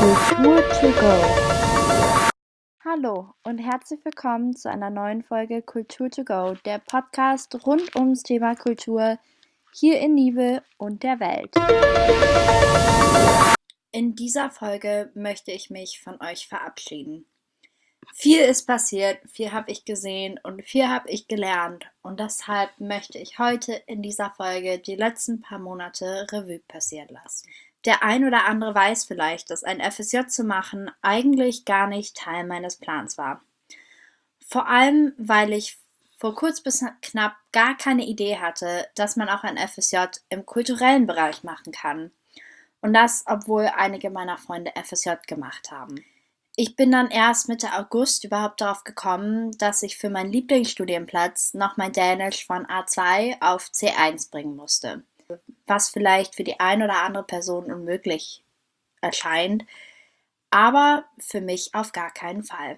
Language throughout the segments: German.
Kultur to go. Hallo und herzlich willkommen zu einer neuen Folge Kultur to go, der Podcast rund ums Thema Kultur hier in Nibel und der Welt. In dieser Folge möchte ich mich von euch verabschieden. Viel ist passiert, viel habe ich gesehen und viel habe ich gelernt und deshalb möchte ich heute in dieser Folge die letzten paar Monate Revue passieren lassen. Der ein oder andere weiß vielleicht, dass ein FSJ zu machen eigentlich gar nicht Teil meines Plans war. Vor allem, weil ich vor kurz bis knapp gar keine Idee hatte, dass man auch ein FSJ im kulturellen Bereich machen kann. Und das, obwohl einige meiner Freunde FSJ gemacht haben. Ich bin dann erst Mitte August überhaupt darauf gekommen, dass ich für meinen Lieblingsstudienplatz noch mein Dänisch von A2 auf C1 bringen musste. Was vielleicht für die ein oder andere Person unmöglich erscheint, aber für mich auf gar keinen Fall.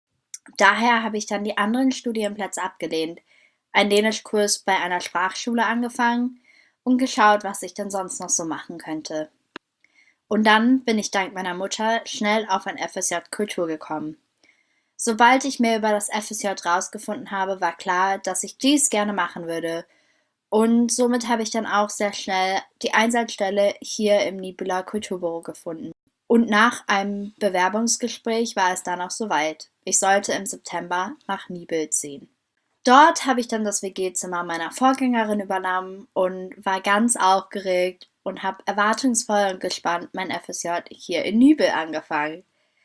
Daher habe ich dann die anderen Studienplätze abgelehnt, einen Dänischkurs bei einer Sprachschule angefangen und geschaut, was ich denn sonst noch so machen könnte. Und dann bin ich dank meiner Mutter schnell auf ein FSJ Kultur gekommen. Sobald ich mehr über das FSJ rausgefunden habe, war klar, dass ich dies gerne machen würde. Und somit habe ich dann auch sehr schnell die Einsatzstelle hier im Nibeler Kulturbüro gefunden. Und nach einem Bewerbungsgespräch war es dann auch soweit. Ich sollte im September nach Nibel ziehen. Dort habe ich dann das WG-Zimmer meiner Vorgängerin übernommen und war ganz aufgeregt und habe erwartungsvoll und gespannt mein FSJ hier in Nibel angefangen.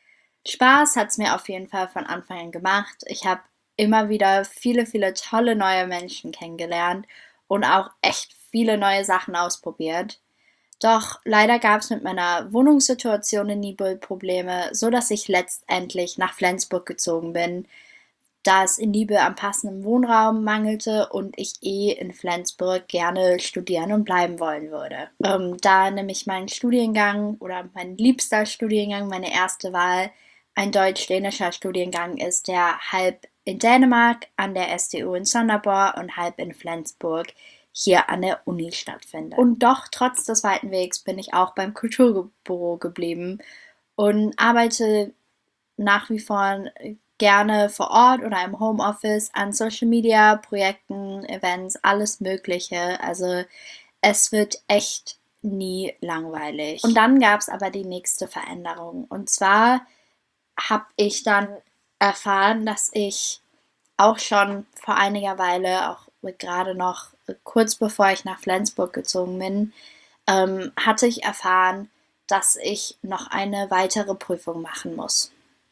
Spaß hat es mir auf jeden Fall von Anfang an gemacht. Ich habe immer wieder viele, viele tolle neue Menschen kennengelernt und auch echt viele neue Sachen ausprobiert. Doch leider gab es mit meiner Wohnungssituation in Nibel Probleme, so dass ich letztendlich nach Flensburg gezogen bin, da es in Nibel am passenden Wohnraum mangelte und ich in Flensburg gerne studieren und bleiben wollen würde. Da nämlich mein Studiengang oder mein liebster Studiengang, meine erste Wahl, ein deutsch-dänischer Studiengang ist, der halb in Dänemark an der SDU in Sonderborg und halb in Flensburg hier an der Uni stattfindet. Und doch, trotz des weiten Wegs, bin ich auch beim Kulturbüro geblieben und arbeite nach wie vor gerne vor Ort oder im Homeoffice an Social Media, Projekten, Events, alles Mögliche. Also es wird echt nie langweilig. Und dann gab es aber die nächste Veränderung. Und zwar habe ich dann erfahren, dass ich auch schon vor einiger Weile, auch gerade noch kurz bevor ich nach Flensburg gezogen bin, hatte ich erfahren, dass ich noch eine weitere Prüfung machen muss.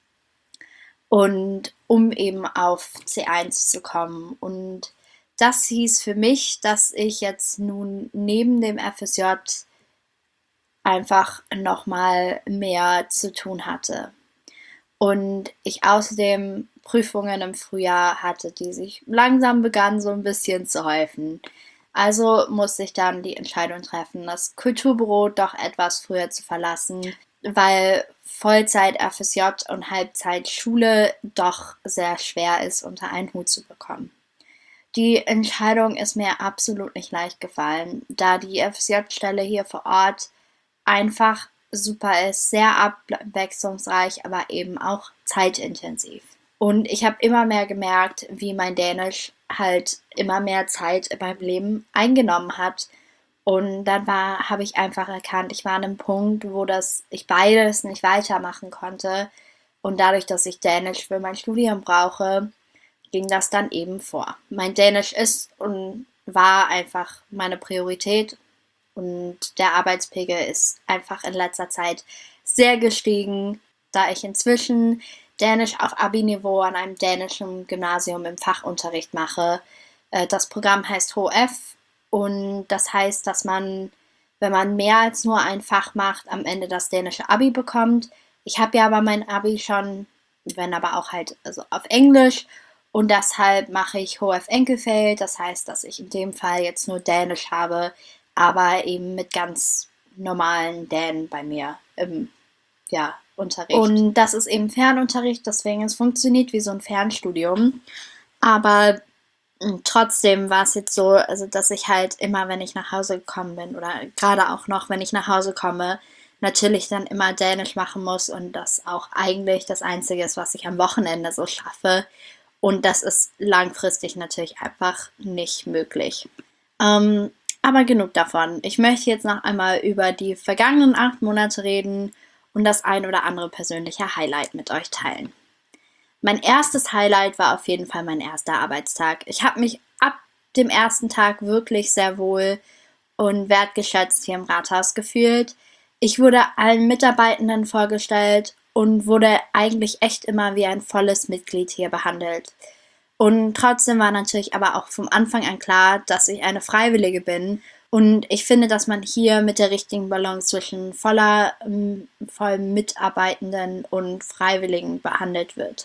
Und um eben auf C1 zu kommen. Und das hieß für mich, dass ich jetzt nun neben dem FSJ einfach nochmal mehr zu tun hatte. Und ich außerdem Prüfungen im Frühjahr hatte, die sich langsam begannen so ein bisschen zu häufen. Also musste ich dann die Entscheidung treffen, das Kulturbüro doch etwas früher zu verlassen, weil Vollzeit FSJ und Halbzeit Schule doch sehr schwer ist, unter einen Hut zu bekommen. Die Entscheidung ist mir absolut nicht leicht gefallen, da die FSJ-Stelle hier vor Ort einfach super ist, sehr abwechslungsreich, aber eben auch zeitintensiv. Und ich habe immer mehr gemerkt, wie mein Dänisch halt immer mehr Zeit in meinem Leben eingenommen hat. Und dann habe ich einfach erkannt, ich war an einem Punkt, wo ich beides nicht weitermachen konnte. Und dadurch, dass ich Dänisch für mein Studium brauche, ging das dann eben vor. Mein Dänisch ist und war einfach meine Priorität. Und der Arbeitspegel ist einfach in letzter Zeit sehr gestiegen, da ich inzwischen Dänisch auf Abi-Niveau an einem dänischen Gymnasium im Fachunterricht mache. Das Programm heißt HF und das heißt, dass man, wenn man mehr als nur ein Fach macht, am Ende das dänische Abi bekommt. Ich habe ja aber mein Abi schon, wenn aber auch halt also auf Englisch und deshalb mache ich HF Enkelfeld. Das heißt, dass ich in dem Fall jetzt nur Dänisch habe, aber eben mit ganz normalen Dänen bei mir im Unterricht. Und das ist eben Fernunterricht, deswegen es funktioniert wie so ein Fernstudium. Aber trotzdem war es jetzt so, also dass ich halt immer, wenn ich nach Hause gekommen bin oder gerade auch noch, wenn ich nach Hause komme, natürlich dann immer Dänisch machen muss und das auch eigentlich das Einzige ist, was ich am Wochenende so schaffe. Und das ist langfristig natürlich einfach nicht möglich. Aber genug davon. Ich möchte jetzt noch einmal über die vergangenen 8 Monate reden und das ein oder andere persönliche Highlight mit euch teilen. Mein erstes Highlight war auf jeden Fall mein erster Arbeitstag. Ich habe mich ab dem ersten Tag wirklich sehr wohl und wertgeschätzt hier im Rathaus gefühlt. Ich wurde allen Mitarbeitenden vorgestellt und wurde eigentlich echt immer wie ein volles Mitglied hier behandelt. Und trotzdem war natürlich aber auch vom Anfang an klar, dass ich eine Freiwillige bin. Und ich finde, dass man hier mit der richtigen Balance zwischen voll Mitarbeitenden und Freiwilligen behandelt wird.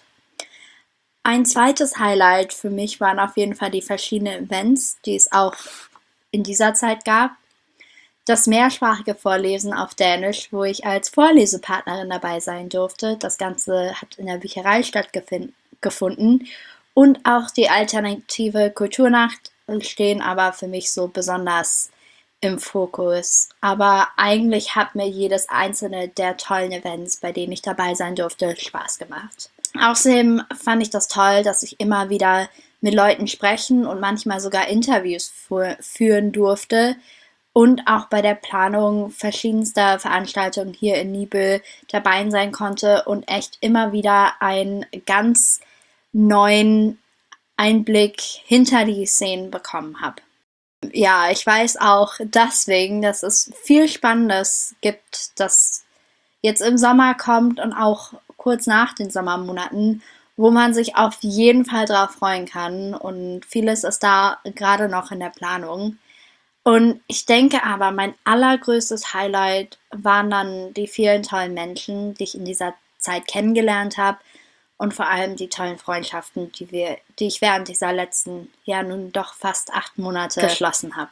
Ein zweites Highlight für mich waren auf jeden Fall die verschiedenen Events, die es auch in dieser Zeit gab. Das mehrsprachige Vorlesen auf Dänisch, wo ich als Vorlesepartnerin dabei sein durfte. Das Ganze hat in der Bücherei stattgefunden. Und auch die alternative Kulturnacht stehen aber für mich so besonders im Fokus. Aber eigentlich hat mir jedes einzelne der tollen Events, bei denen ich dabei sein durfte, Spaß gemacht. Außerdem fand ich das toll, dass ich immer wieder mit Leuten sprechen und manchmal sogar Interviews führen durfte und auch bei der Planung verschiedenster Veranstaltungen hier in Nibel dabei sein konnte und echt immer wieder einen ganz neuen Einblick hinter die Szenen bekommen habe. Ja, ich weiß auch deswegen, dass es viel Spannendes gibt, das jetzt im Sommer kommt und auch kurz nach den Sommermonaten, wo man sich auf jeden Fall drauf freuen kann und vieles ist da gerade noch in der Planung. Und ich denke aber, mein allergrößtes Highlight waren dann die vielen tollen Menschen, die ich in dieser Zeit kennengelernt habe und vor allem die tollen Freundschaften, die ich während dieser letzten, ja nun doch fast 8 Monate geschlossen habe.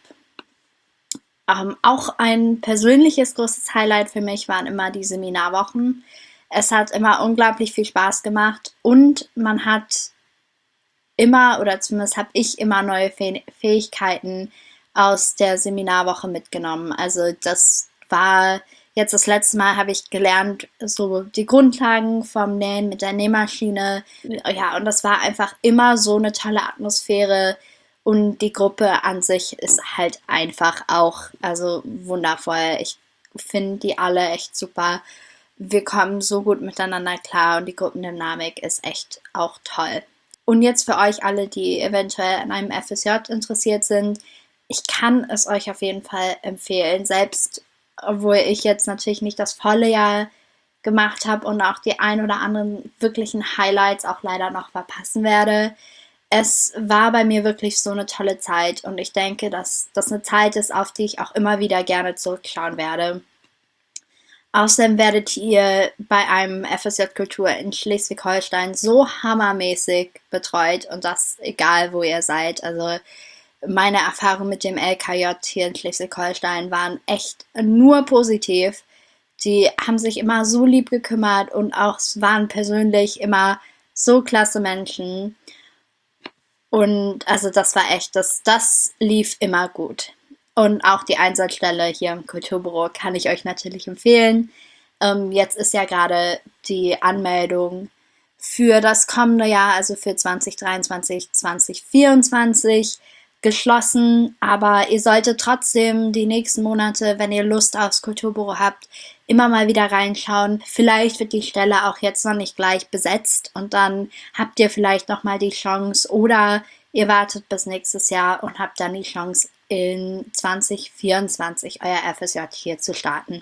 Auch ein persönliches großes Highlight für mich waren immer die Seminarwochen. Es hat immer unglaublich viel Spaß gemacht und man hat immer, oder zumindest habe ich immer neue Fähigkeiten aus der Seminarwoche mitgenommen. Also das war jetzt das letzte Mal, habe ich gelernt, so die Grundlagen vom Nähen mit der Nähmaschine. Ja, und das war einfach immer so eine tolle Atmosphäre. Und die Gruppe an sich ist halt einfach auch, also wundervoll. Ich finde die alle echt super. Wir kommen so gut miteinander klar und die Gruppendynamik ist echt auch toll. Und jetzt für euch alle, die eventuell an einem FSJ interessiert sind, ich kann es euch auf jeden Fall empfehlen, selbst obwohl ich jetzt natürlich nicht das volle Jahr gemacht habe und auch die ein oder anderen wirklichen Highlights auch leider noch verpassen werde. Es war bei mir wirklich so eine tolle Zeit und ich denke, dass das eine Zeit ist, auf die ich auch immer wieder gerne zurückschauen werde. Außerdem werdet ihr bei einem FSJ Kultur in Schleswig-Holstein so hammermäßig betreut und das egal, wo ihr seid. Also meine Erfahrungen mit dem LKJ hier in Schleswig-Holstein waren echt nur positiv. Die haben sich immer so lieb gekümmert und auch waren persönlich immer so klasse Menschen. Und also das war echt, das lief immer gut. Und auch die Einsatzstelle hier im Kulturbüro kann ich euch natürlich empfehlen. Jetzt ist ja gerade die Anmeldung für das kommende Jahr, also für 2023, 2024 geschlossen, aber ihr solltet trotzdem die nächsten Monate, wenn ihr Lust aufs Kulturbüro habt, immer mal wieder reinschauen. Vielleicht wird die Stelle auch jetzt noch nicht gleich besetzt und dann habt ihr vielleicht noch mal die Chance oder ihr wartet bis nächstes Jahr und habt dann die Chance in 2024 euer FSJ hier zu starten.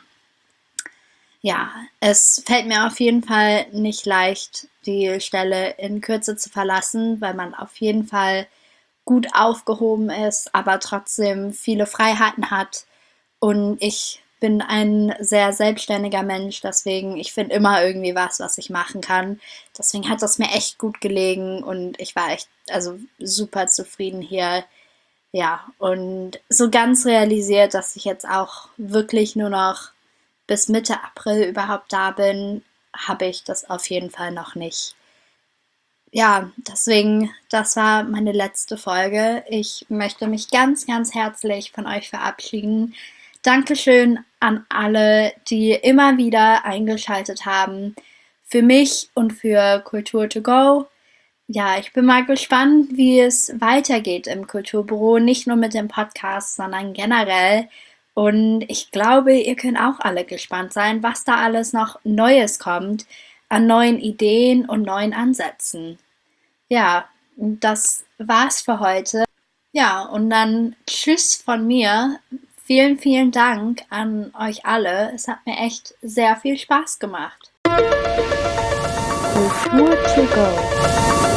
Ja, es fällt mir auf jeden Fall nicht leicht, die Stelle in Kürze zu verlassen, weil man auf jeden Fall gut aufgehoben ist, aber trotzdem viele Freiheiten hat. Und ich bin ein sehr selbstständiger Mensch, deswegen ich finde immer irgendwie was ich machen kann. Deswegen hat das mir echt gut gelegen und ich war echt also super zufrieden hier. Ja, und so ganz realisiert, dass ich jetzt auch wirklich nur noch bis Mitte April überhaupt da bin, habe ich das auf jeden Fall noch nicht. Ja, deswegen, das war meine letzte Folge. Ich möchte mich ganz, ganz herzlich von euch verabschieden. Dankeschön an alle, die immer wieder eingeschaltet haben für mich und für Kultur to go. Ja, ich bin mal gespannt, wie es weitergeht im Kulturbüro, nicht nur mit dem Podcast, sondern generell. Und ich glaube, ihr könnt auch alle gespannt sein, was da alles noch Neues kommt, an neuen Ideen und neuen Ansätzen. Ja, das war's für heute. Ja, und dann tschüss von mir. Vielen, vielen Dank an euch alle. Es hat mir echt sehr viel Spaß gemacht. Kultur to go.